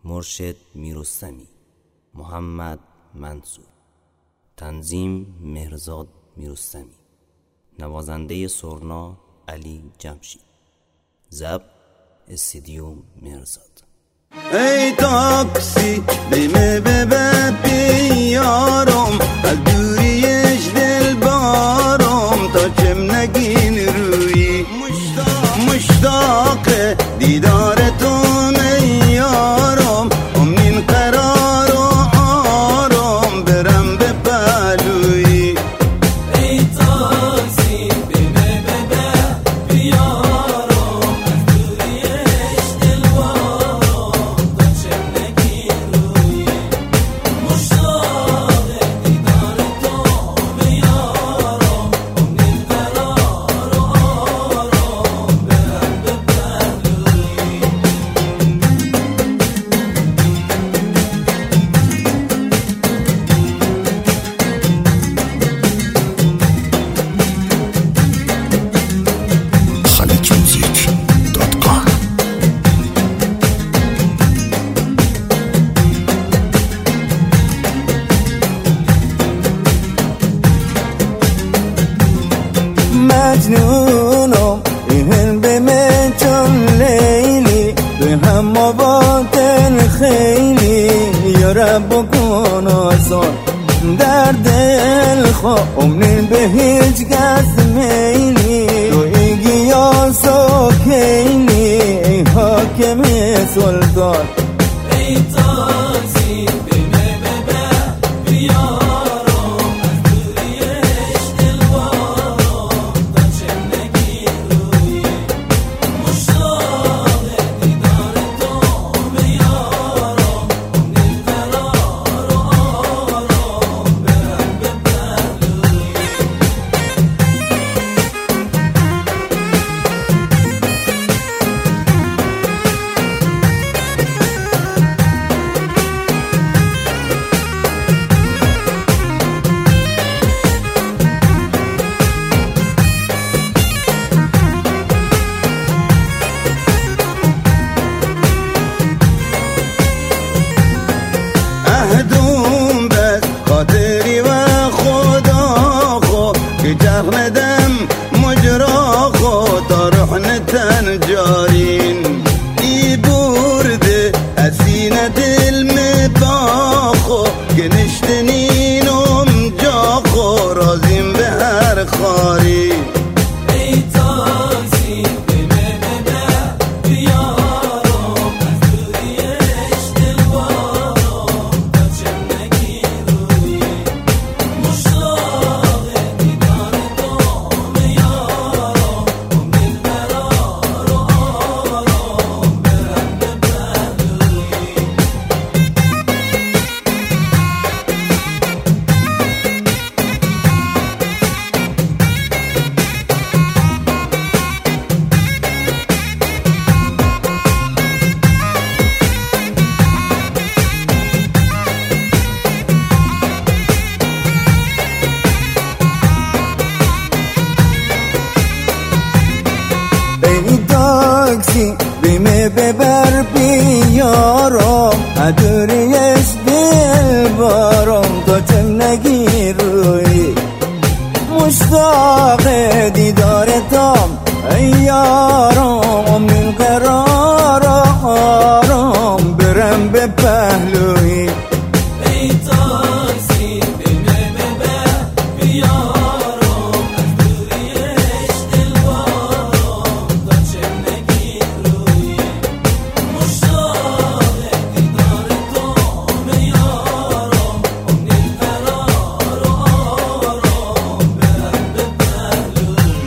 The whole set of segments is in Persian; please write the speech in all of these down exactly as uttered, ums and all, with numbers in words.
مرشد میررستمی، محمد منصور، تنظیم مهرزاد میررستمی، نوازنده سرنا علی جمشید، ضبط استودیو مهرزاد. ای تاکسی بیمه ببر بیارم، از دوریش دل بارم تا چم نگین روی مشتاق دیدار تو میارم، امین قرار و آرام برم به پهلوی. ای تاکسی بیمه ببر بیارم، از دوریش دل بارم تا چم نگین روی مشتاق دیدار تو میارم، امین قرار و آرام برم به پهلوی. خلیج موزیک دات کام. مجنونم این به من چون لیلی، به هم باطن خیلی یا رب بکن آسان در دل خواه، امنین به هیچ کس میلی تو ای گیاس و کیلی ای حاکم سلطان. ای تاکسی بیمه ببر بیارم، از دوریش دل بارم تا چم نگین روی مشتاق دیدار تو میارم، امین قرار و آرام برم به پهلوی. اهدون بس خاطری و خدا خو که جهندم مجرا خو تا رحن تن جارین ای برده اسین دل می باخو که نشتنینم جا خو رازیم به هر خاری. ای تاکسی بیمه ببر بیارم، از دوریش دل بارم تا چم نگین روی مشتاق دیدار تو میارم، امین قرار و آرام برم به پهلوی. ای تاکسی بیمه ببر بیارم، ادوریش دل بارم تا چم نگی روی مشتاق دیدار تام ای یارم، امین قرار آرام برم به پهلوی. ای تاکسی بیمه ببر بیارم، از دوریش دل بارم تا چم نگین روی مشتاق دیدار تو میارم، امین قرار و آرام برم به پهلوی.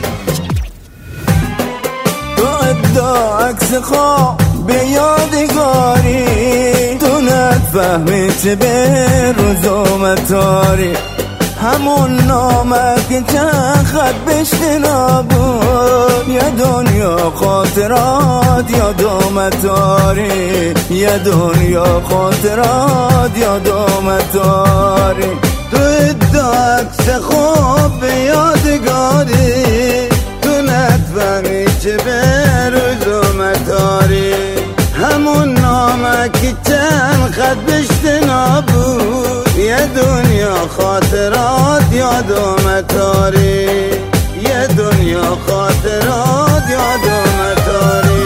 تو ادعا عکس خواب به یادگاری، تو نفهمی چه به روزومتاری، همون نامه که چند خط بشتنا بود، یه دنیا خاطرات یادومتاری، یه دنیا خاطرات یادومتاری. تو ادعا عکس خواب به یادگاری، تو نفهمی چه به روزومتاری، همون همون نامه که چند خط بشت نبود. یه دنیا خاطرات یادم تاری، یه دنیا خاطرات یادم تاری.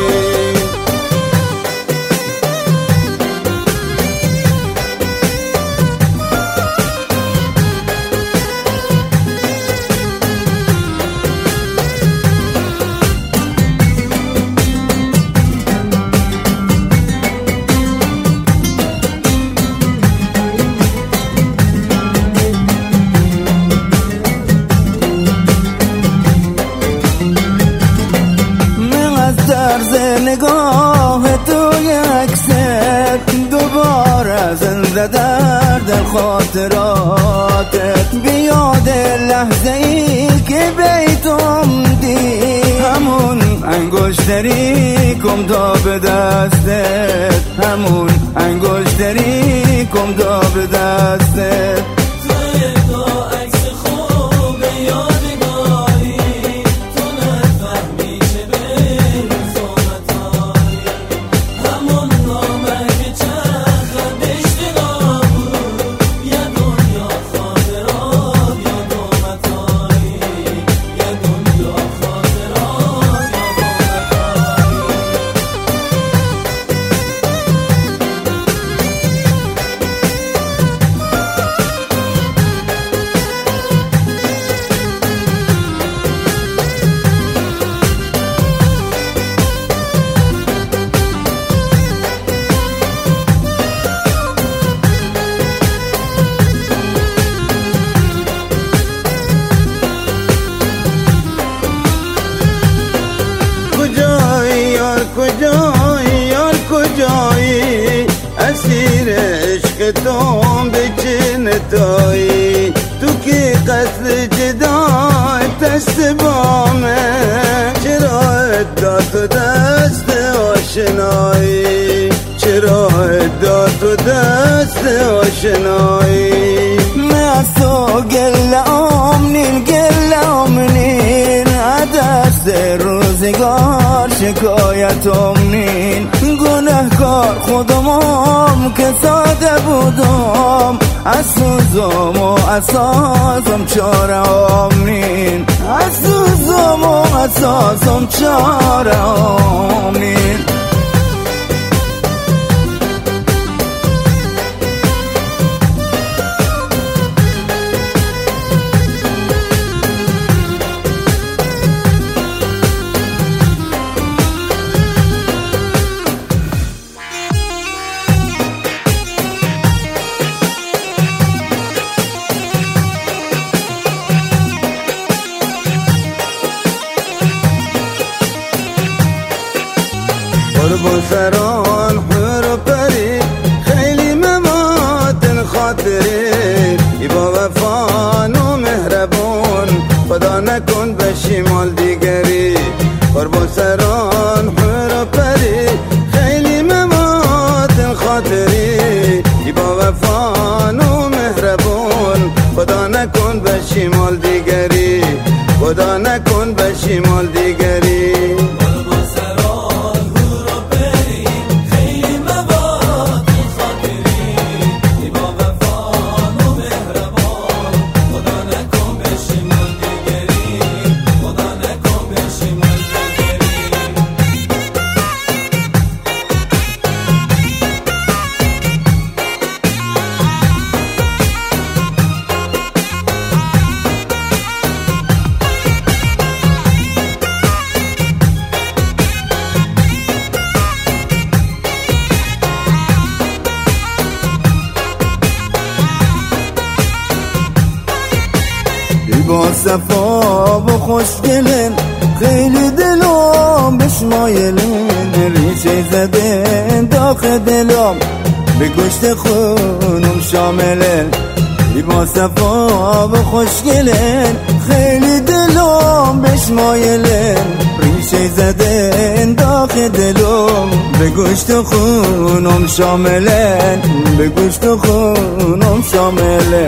نگاه توی عکست دوباره زنده در دل خاطراتت، بیاد لحظه ای که بیتم دی، همون انگشتری کم دا به دستت، همون انگشتری کم دا به دستت. کجایی یار کجایی، اسیر عشق توم به جنتایی، تو که قتل جدای دست بامه، چرا اداد تو دست آشنایی، چرا اداد تو دست آشنایی. من تو گل آمنین گل آمنین، دست روزگار شکایتم نین، گنهکار خودمم که ساده بودم، از سوزم و اساسم چارم نین، از سوزم و اساسم چارم نین. قربون سران حور و پری، خیلی مماتن خاطری، ای با وفان و مهربون، خدا نکن بشی مال دیگری. قربون سران حور و پری، خیلی مماتن خاطری، ای با وفان و مهربون، خدا نکن بشی مال دیگری، خدا نکن بشی مال دیگری. با صفا و خوشگلن، خیلی دلم بشمایلن، ریشه زدن داخل دلم به گوشت خونم شاملن. با صفا و خوشگلن، خیلی دلم بشمایلن، ریشه زدن داخل دلم به گوشت خونم شاملن، به گوشت خونم شاملن.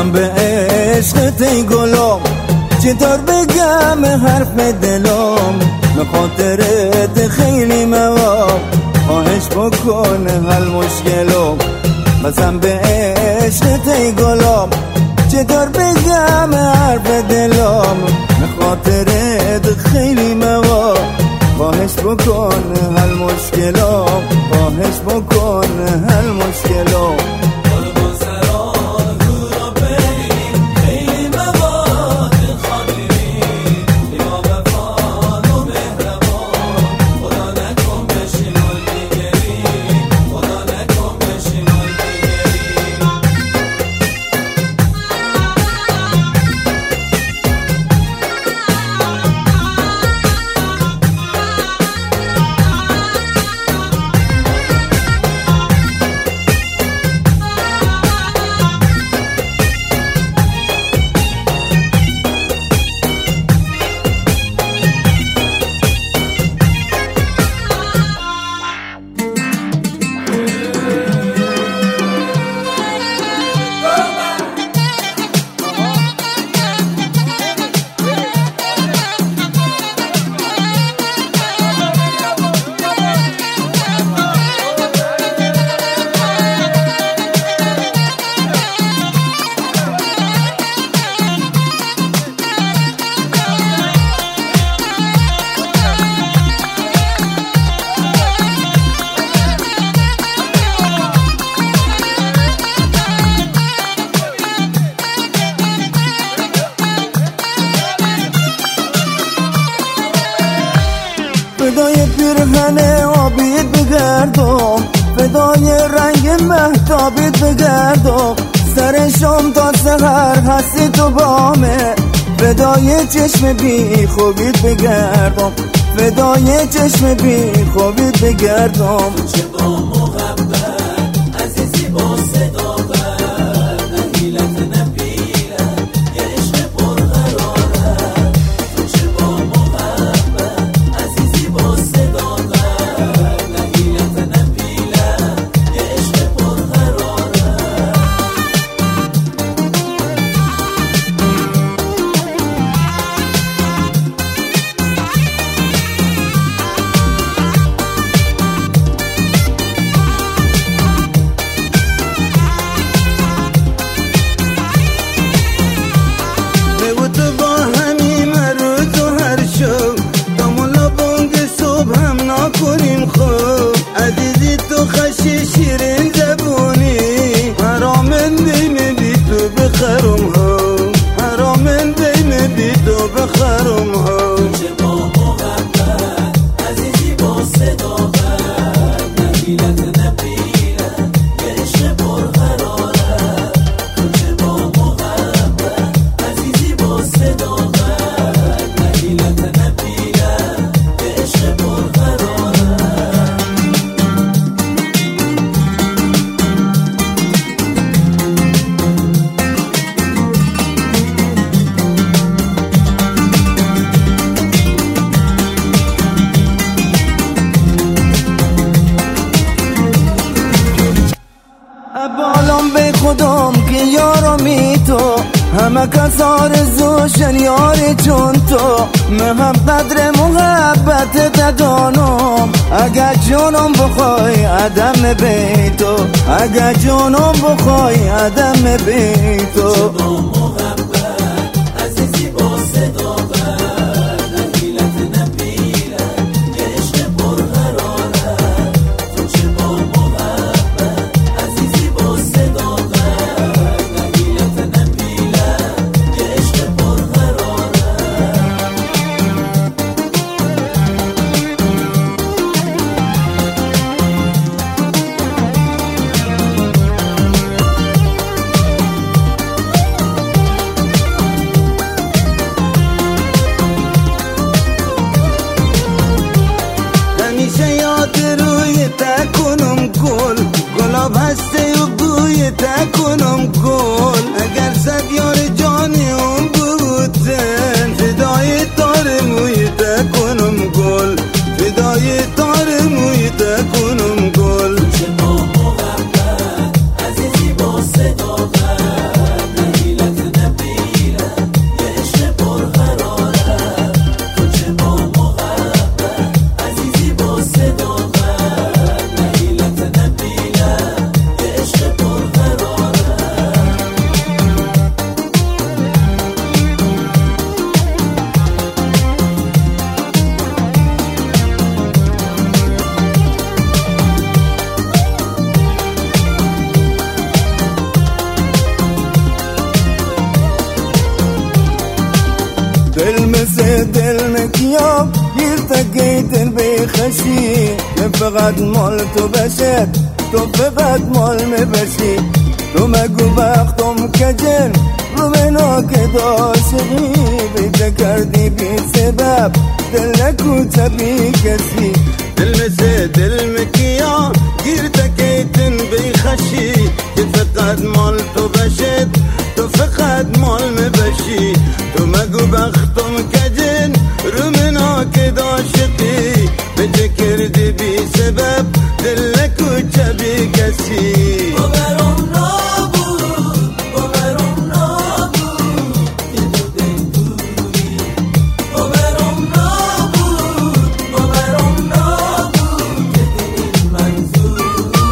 بسم به عشقت ای گلم، چطور بگم حرف دلم، به خاطرت خیلی موام، خواهش بکن حل مشکلم. بسم به عشقت ای گلم، چطور بگم حرف دلم، به خاطرت خیلی موام، خواهش بکن حل مشکلم، خواهش بکن حل مشکلم. فدای پیرهن آبیت بگردم، فدای رنگ مهتابیت بگردم، سر شام تا سحر هستی تو بامه، فدای چشم بی خوبیت بگردم، فدای چشم بی خوبیت بگردم. چه با محبت عزیزی با صداقت، نه حیلت نه پیلت، یه عشق پرقرارت. تو چه با محبت عزیزی با صداقت، نه حیلت نه پیلت، یه عشق پرقرارت. کنیم خوب عزیزی تو خشی شیرین زبونی، حرامن بیم بی تو بخرم ها، حرامن بیم بی تو بخرم ها. چه با محبت عزیزی با صداقت، نه حیلت نه پیلت، یه عشق پرقرارت. تو چه با محبت عزیزی با صداقت، نه حیلت نه پیلت، یه عشق پرقرارت. بالام به خودم که یارمی تو، همه کس آرزوشن یاری چون تو، من هم قدر محبت ددانم، اگر جانم بخوای عدم بی تو، اگر جانم بخوای عدم بی تو. گیر تکیتن بیخشی که فقط مال تو بشه، تو فقط مال می بشی. تو مگو بختم کجن رو منا که داشقی، بیده کردی بی سبب دل نکوچه بی کسی. دل مثل دل مکیا گیر تکیتن بیخشی که فقط مال تو بشه، تو فقط مال می بشی. تو مگو بختم کجن رو منا که داشقی، بیده کردی بی سبب دل نکوچه بی کسی. باورم نبود، باورم نبود که تو دل دوری. باورم نبود، باورم نبود که دل منظوری.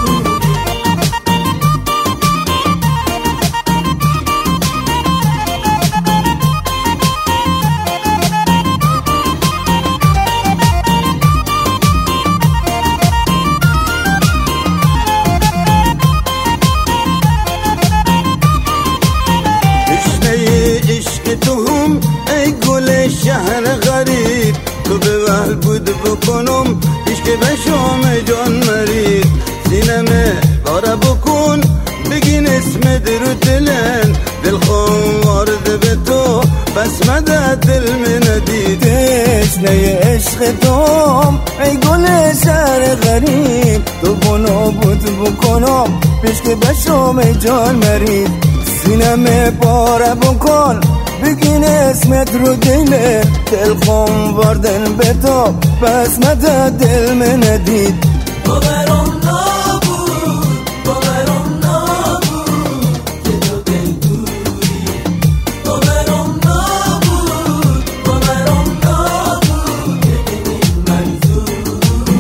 توهم ای گل شهر غریب، تو به وحل بود بکنم پیش که بشام جان مرید. سینمه باره بکن بگین اسم در دلن، دل خون وارد به تو بس مدد دل من ندید. تشنه عشق توم ای گل شهر غریب، تو بنو بود بکنم پیش که بشام جان مرید. سینمه باره بکن بگین اسمت رو دله، دل خون واردن به تو پس مدد دل من ندید. باورم نبود، باورم نبود که تو دل دوری. باورم نبود، باورم نبود که دل منظوری.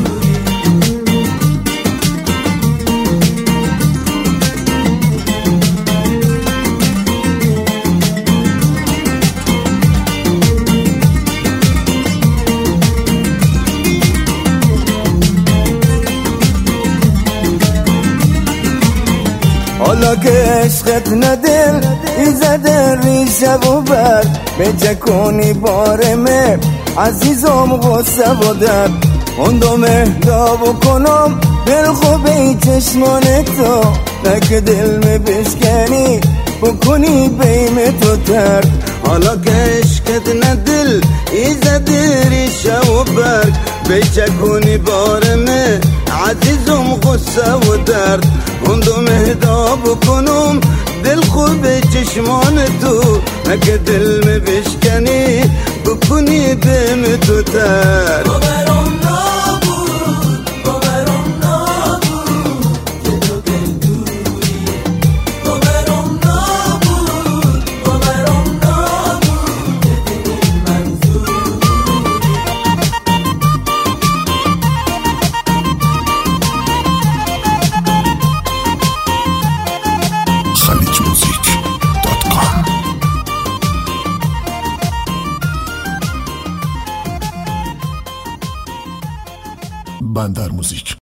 حالا که عشقت ندل ایزده ریشه و بر، بچه کنی بارمه عزیزم غصه و در. اندو مهدا بکنم دل خوبه چشمان تو، نکه دل می بشکنی بکنی بیم تو تر. حالا که عشقت ندل ایزده ریشه و برگ، بیچه کنی بارمه عزیزم غصه و درد. اون دو مهدا بکنم دل خوب چشمان تو، نکه دل می بشکنی بکنی بیم تو تر. باورم نبود، باورم نبود که تو دل دوری. باورم نبود، باورم نبود که دل منظوری. خلیج موزیک دات کام. بندر موزیک.